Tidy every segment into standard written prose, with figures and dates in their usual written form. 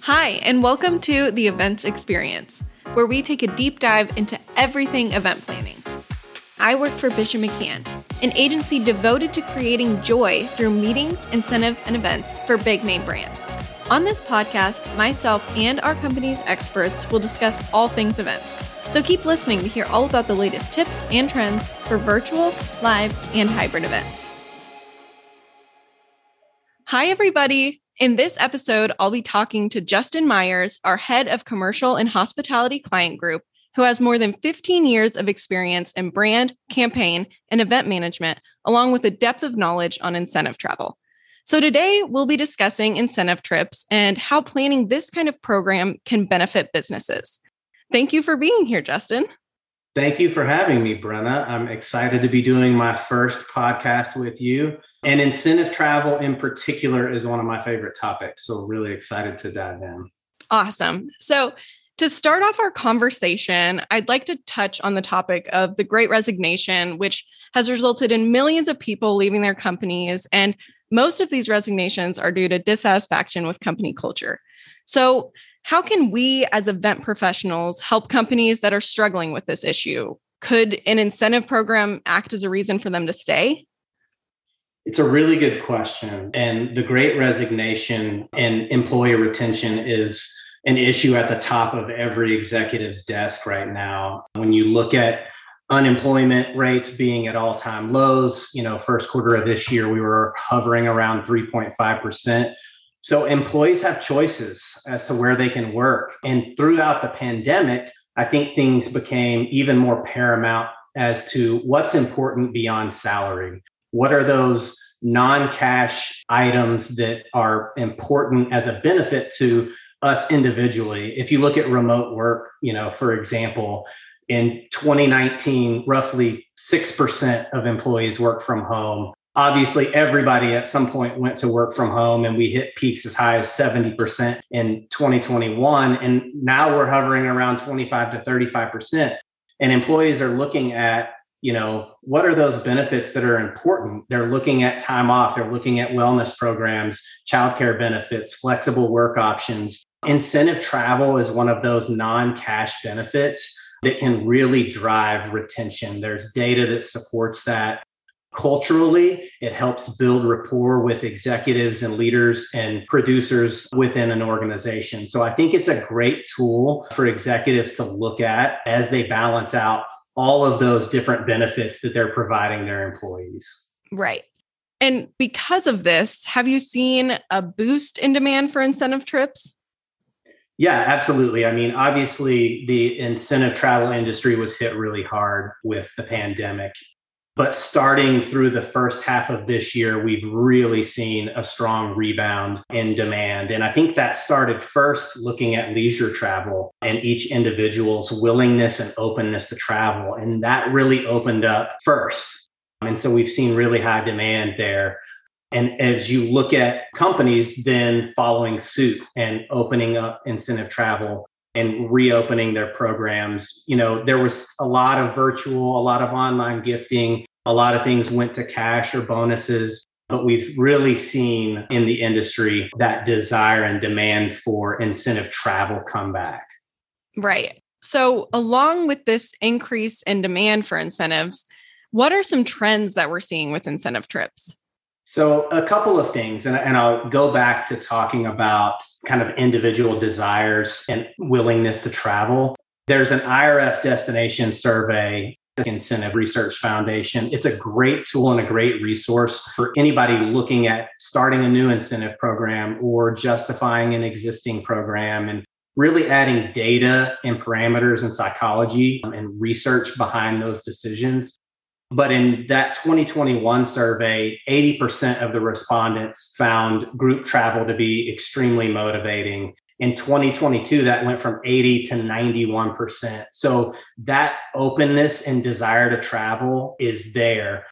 Hi, and welcome to The Events Experience, where we take a deep dive into everything event planning. I work for Bishop McCann, an agency devoted to creating joy through meetings, incentives, and events for big-name brands. On this podcast, myself and our company's experts will discuss all things events, so keep listening to hear all about the latest tips and trends for virtual, live, and hybrid events. Hi, everybody. In this episode, I'll be talking to Justin Myers, our head of commercial and hospitality client group, who has more than 15 years of experience in brand, campaign, and event management, along with a depth of knowledge on incentive travel. So today, we'll be discussing incentive trips and how planning this kind of program can benefit businesses. Thank you for being here, Justin. Thank you for having me, Brenna. I'm excited to be doing my first podcast with you. And incentive travel in particular is one of my favorite topics. So really excited to dive in. Awesome. So to start off our conversation, I'd like to touch on the topic of the Great Resignation, which has resulted in millions of people leaving their companies. And most of these resignations are due to dissatisfaction with company culture. So how can we as event professionals help companies that are struggling with this issue? Could an incentive program act as a reason for them to stay? It's a really good question. And the Great Resignation and employee retention is an issue at the top of every executive's desk right now. When you look at unemployment rates being at all-time lows, first quarter of this year, we were hovering around 3.5%. So employees have choices as to where they can work. And throughout the pandemic, I think things became even more paramount as to what's important beyond salary. What are those non-cash items that are important as a benefit to us individually? If you look at remote work, for example, in 2019, roughly 6% of employees work from home. Obviously, everybody at some point went to work from home, and we hit peaks as high as 70% in 2021. And now we're hovering around 25 to 35%. And employees are looking at, what are those benefits that are important? They're looking at time off. They're looking at wellness programs, childcare benefits, flexible work options. Incentive travel is one of those non-cash benefits that can really drive retention. There's data that supports that. Culturally, it helps build rapport with executives and leaders and producers within an organization. So I think it's a great tool for executives to look at as they balance out all of those different benefits that they're providing their employees. Right. And because of this, have you seen a boost in demand for incentive trips? Yeah, absolutely. I mean, obviously, the incentive travel industry was hit really hard with the pandemic. But starting through the first half of this year, we've really seen a strong rebound in demand. And I think that started first looking at leisure travel and each individual's willingness and openness to travel. And that really opened up first. And so we've seen really high demand there. And as you look at companies then following suit and opening up incentive travel and reopening their programs, there was a lot of virtual, a lot of online gifting, a lot of things went to cash or bonuses, but we've really seen in the industry that desire and demand for incentive travel come back. Right. So along with this increase in demand for incentives, what are some trends that we're seeing with incentive trips? So a couple of things, and I'll go back to talking about kind of individual desires and willingness to travel. There's an IRF destination survey, Incentive Research Foundation. It's a great tool and a great resource for anybody looking at starting a new incentive program or justifying an existing program and really adding data and parameters and psychology and research behind those decisions. But in that 2021 survey, 80% of the respondents found group travel to be extremely motivating. In 2022, that went from 80 to 91%. So that openness and desire to travel is there.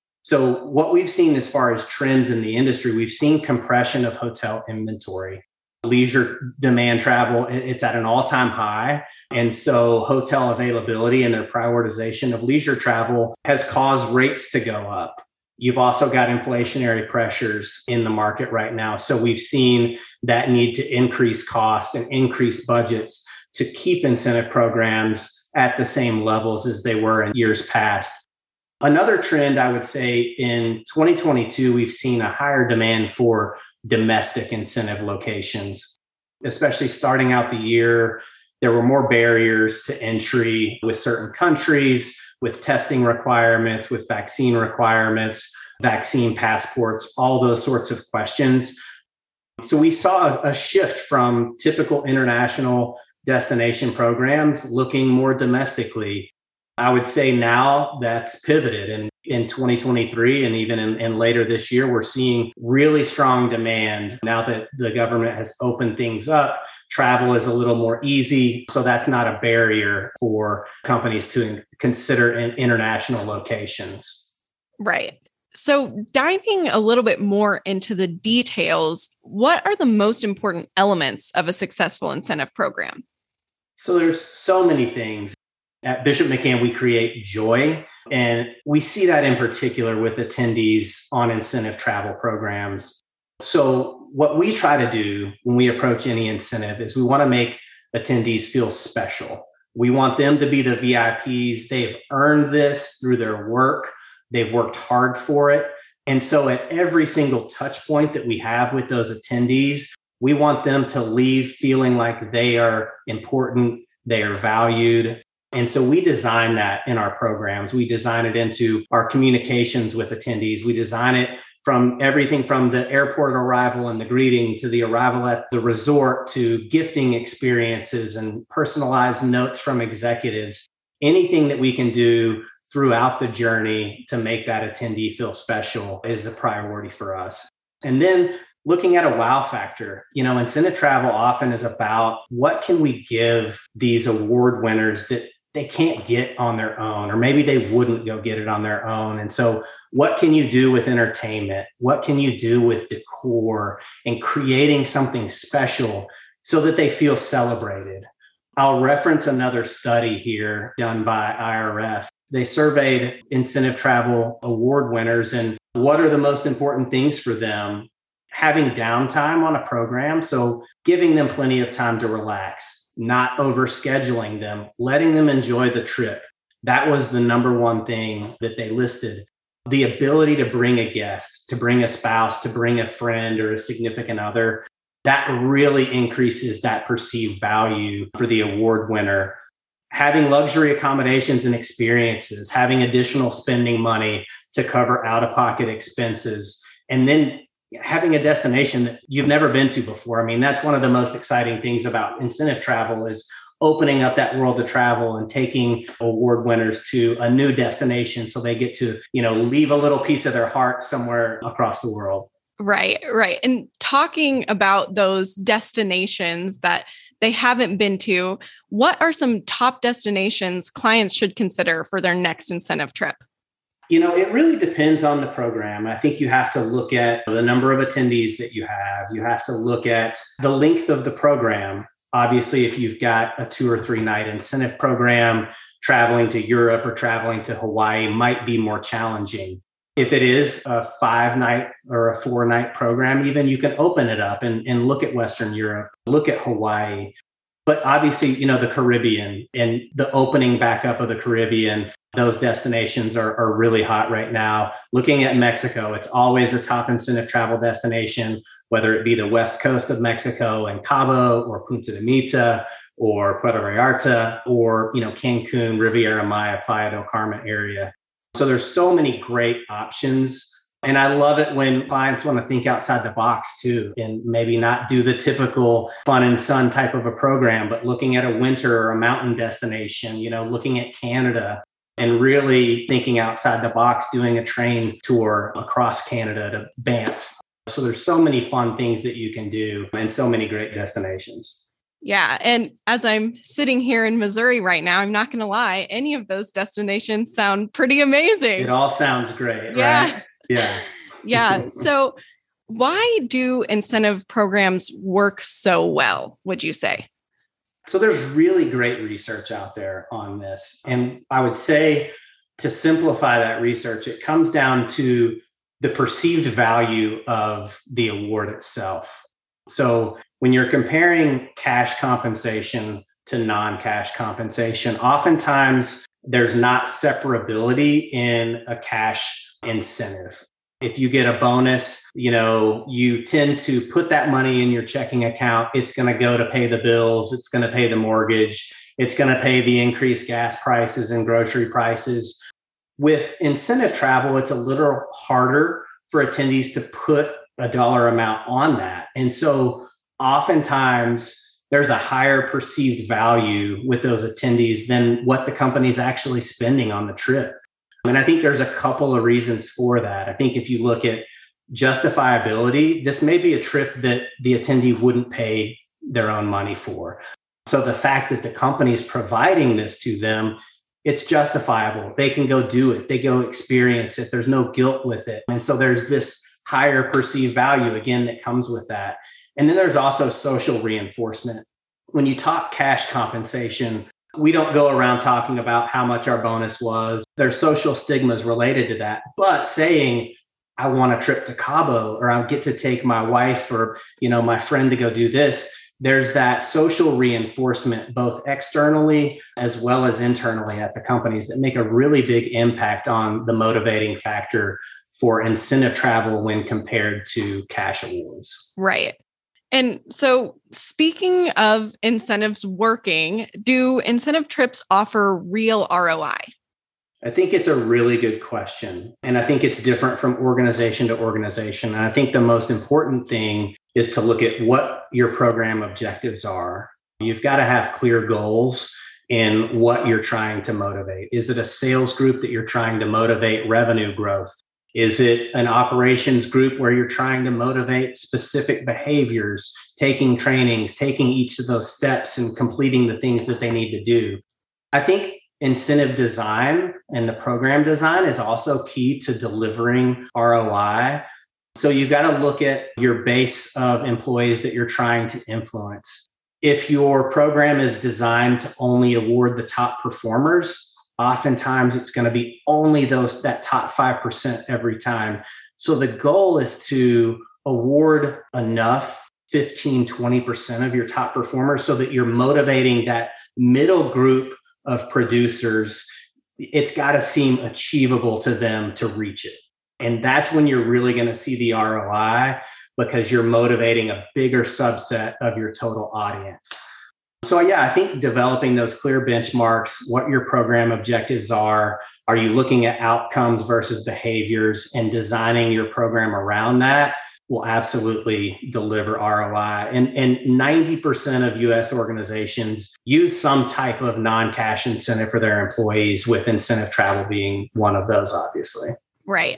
So what we've seen as far as trends in the industry, we've seen compression of hotel inventory. Leisure demand travel, it's at an all-time high. And so hotel availability and their prioritization of leisure travel has caused rates to go up. You've also got inflationary pressures in the market right now. So we've seen that need to increase cost and increase budgets to keep incentive programs at the same levels as they were in years past. Another trend, I would say, in 2022, we've seen a higher demand for domestic incentive locations, especially starting out the year. There were more barriers to entry with certain countries, with testing requirements, with vaccine requirements, vaccine passports, all those sorts of questions. So we saw a shift from typical international destination programs looking more domestically. I would say now that's pivoted. And in 2023 and even in later this year, we're seeing really strong demand now that the government has opened things up. Travel is a little more easy. So that's not a barrier for companies to consider in international locations. Right. So diving a little bit more into the details, what are the most important elements of a successful incentive program? So there's so many things. At Bishop McCann, we create joy, and we see that in particular with attendees on incentive travel programs. So what we try to do when we approach any incentive is we want to make attendees feel special. We want them to be the VIPs. They've earned this through their work. They've worked hard for it. And so at every single touch point that we have with those attendees, we want them to leave feeling like they are important, they are valued. And so we design that in our programs. We design it into our communications with attendees. We design it from everything from the airport arrival and the greeting to the arrival at the resort to gifting experiences and personalized notes from executives. Anything that we can do throughout the journey to make that attendee feel special is a priority for us. And then looking at a wow factor, incentive travel often is about what can we give these award winners that they can't get on their own, or maybe they wouldn't go get it on their own. And so what can you do with entertainment? What can you do with decor and creating something special so that they feel celebrated? I'll reference another study here done by IRF. They surveyed incentive travel award winners and what are the most important things for them. Having downtime on a program, so giving them plenty of time to relax, not overscheduling them, letting them enjoy the trip. That was the number one thing that they listed. The ability to bring a guest, to bring a spouse, to bring a friend or a significant other, that really increases that perceived value for the award winner. Having luxury accommodations and experiences, having additional spending money to cover out-of-pocket expenses, and then having a destination that you've never been to before. I mean, that's one of the most exciting things about incentive travel is opening up that world of travel and taking award winners to a new destination so they get to, leave a little piece of their heart somewhere across the world. Right. And talking about those destinations that they haven't been to, what are some top destinations clients should consider for their next incentive trip? It really depends on the program. I think you have to look at the number of attendees that you have. You have to look at the length of the program. Obviously, if you've got a 2 or 3 night incentive program, traveling to Europe or traveling to Hawaii might be more challenging. If it is a 5-night or a 4-night program, even you can open it up and look at Western Europe, look at Hawaii. But obviously, the Caribbean and the opening back up of the Caribbean, those destinations are really hot right now. Looking at Mexico, it's always a top incentive travel destination, whether it be the west coast of Mexico and Cabo or Punta de Mita or Puerto Vallarta or, Cancun, Riviera Maya, Playa del Carmen area. So there's so many great options. And I love it when clients want to think outside the box too, and maybe not do the typical fun and sun type of a program, but looking at a winter or a mountain destination, looking at Canada and really thinking outside the box, doing a train tour across Canada to Banff. So there's so many fun things that you can do and so many great destinations. Yeah. And as I'm sitting here in Missouri right now, I'm not going to lie, any of those destinations sound pretty amazing. It all sounds great, right? Yeah. Yeah. So why do incentive programs work so well, would you say? So there's really great research out there on this. And I would say to simplify that research, it comes down to the perceived value of the award itself. So when you're comparing cash compensation to non-cash compensation, oftentimes there's not separability in a cash incentive. If you get a bonus, you tend to put that money in your checking account. It's going to go to pay the bills. It's going to pay the mortgage. It's going to pay the increased gas prices and grocery prices. With incentive travel, it's a little harder for attendees to put a dollar amount on that. And so oftentimes there's a higher perceived value with those attendees than what the company's actually spending on the trip. And I think there's a couple of reasons for that. I think if you look at justifiability, this may be a trip that the attendee wouldn't pay their own money for. So the fact that the company's providing this to them, it's justifiable. They can go do it. They go experience it. There's no guilt with it. And so there's this higher perceived value, again, that comes with that. And then there's also social reinforcement. When you talk cash compensation, we don't go around talking about how much our bonus was. There's social stigmas related to that. But saying, I want a trip to Cabo, or I get to take my wife or, my friend to go do this, there's that social reinforcement, both externally as well as internally at the companies, that make a really big impact on the motivating factor for incentive travel when compared to cash awards. Right. And so speaking of incentives working, do incentive trips offer real ROI? I think it's a really good question. And I think it's different from organization to organization. And I think the most important thing is to look at what your program objectives are. You've got to have clear goals in what you're trying to motivate. Is it a sales group that you're trying to motivate revenue growth? Is it an operations group where you're trying to motivate specific behaviors, taking trainings, taking each of those steps and completing the things that they need to do? I think incentive design and the program design is also key to delivering ROI. So you've got to look at your base of employees that you're trying to influence. If your program is designed to only award the top performers, oftentimes it's going to be only that top 5% every time. So the goal is to award enough 15, 20% of your top performers so that you're motivating that middle group of producers. It's got to seem achievable to them to reach it. And that's when you're really going to see the ROI, because you're motivating a bigger subset of your total audience. So yeah, I think developing those clear benchmarks, what your program objectives are you looking at outcomes versus behaviors, and designing your program around that will absolutely deliver ROI. And 90% of US organizations use some type of non-cash incentive for their employees, with incentive travel being one of those, obviously. Right.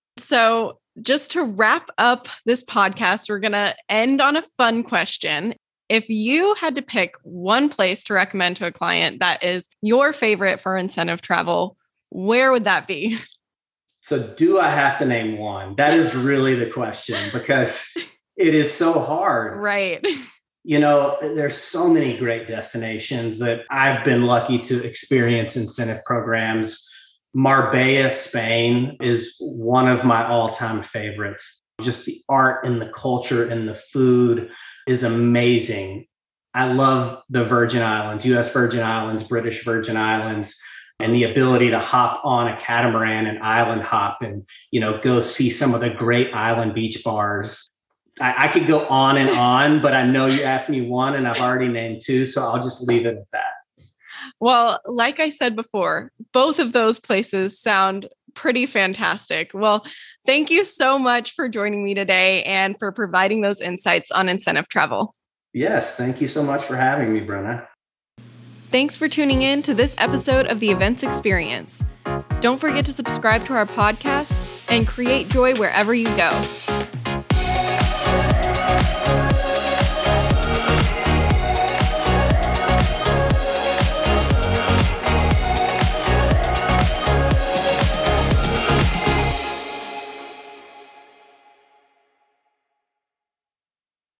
So just to wrap up this podcast, we're going to end on a fun question. If you had to pick one place to recommend to a client that is your favorite for incentive travel, where would that be? So do I have to name one? That is really the question, because it is so hard. Right. There's so many great destinations that I've been lucky to experience incentive programs. Marbella, Spain is one of my all-time favorites. Just the art and the culture and the food is amazing. I love the Virgin Islands, US Virgin Islands, British Virgin Islands, and the ability to hop on a catamaran and island hop and, go see some of the great island beach bars. I could go on and on, but I know you asked me one and I've already named two, so I'll just leave it at that. Well, like I said before, both of those places sound pretty fantastic. Well, thank you so much for joining me today and for providing those insights on incentive travel. Yes, thank you so much for having me, Brenna. Thanks for tuning in to this episode of the Events Experience. Don't forget to subscribe to our podcast and create joy wherever you go.